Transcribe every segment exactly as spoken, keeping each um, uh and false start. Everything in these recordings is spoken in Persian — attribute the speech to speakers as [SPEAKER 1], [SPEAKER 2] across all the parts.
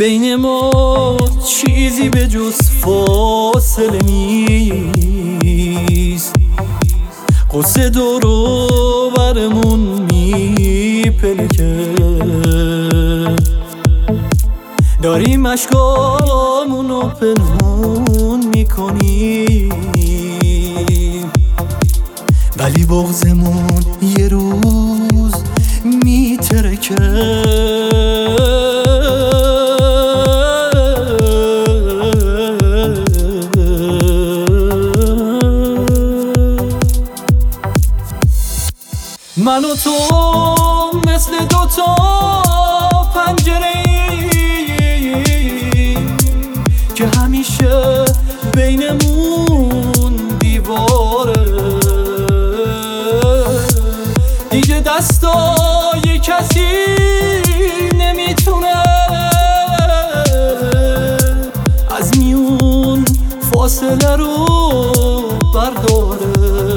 [SPEAKER 1] بین ما چیزی به جز فاصله نیست. قصه دورو برمون میپلکه، داریم اشکامونو پنهون میکنیم، ولی بغضمون یه روز میترکه. من و تو مثل دوتا پنجره که همیشه بینمون دیواره، دیگه دستای کسی نمیتونه از میون فاصله رو برداره.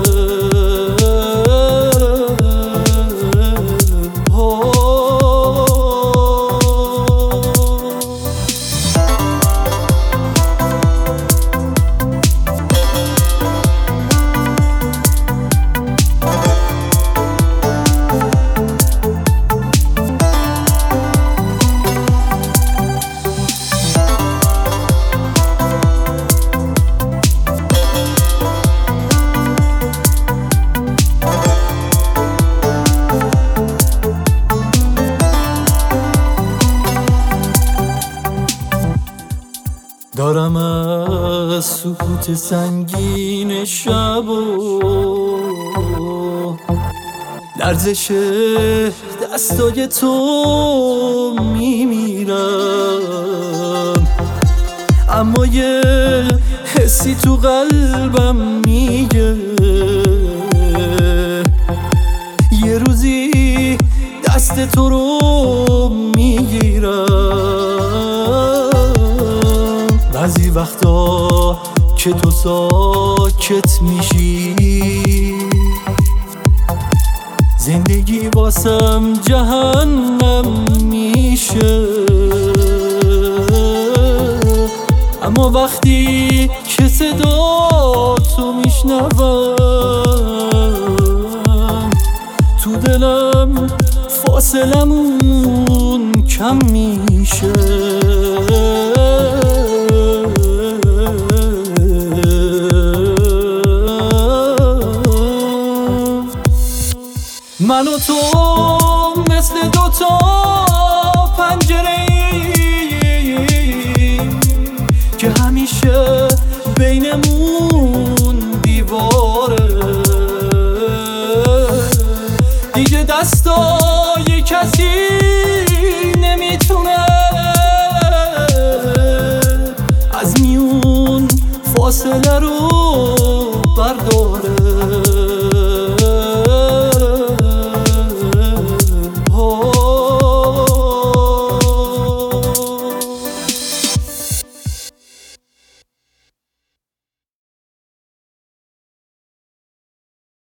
[SPEAKER 1] دارم از سکوت سنگین شب و لرزش دستای تو میمیرم، اما یه حسی تو قلبم میگه یه روزی دست تو رو میگیرم. بعضی وقتا که تو ساکت میشی، زندگی واسم جهنم میشه، اما وقتی که صدا تو میشنوم، تو دلم فاصلمون کم میشه. من و تو مثل دوتا پنجره که همیشه بینمون دیواره، دیگه دستای کسی نمیتونه از میون فاصله رو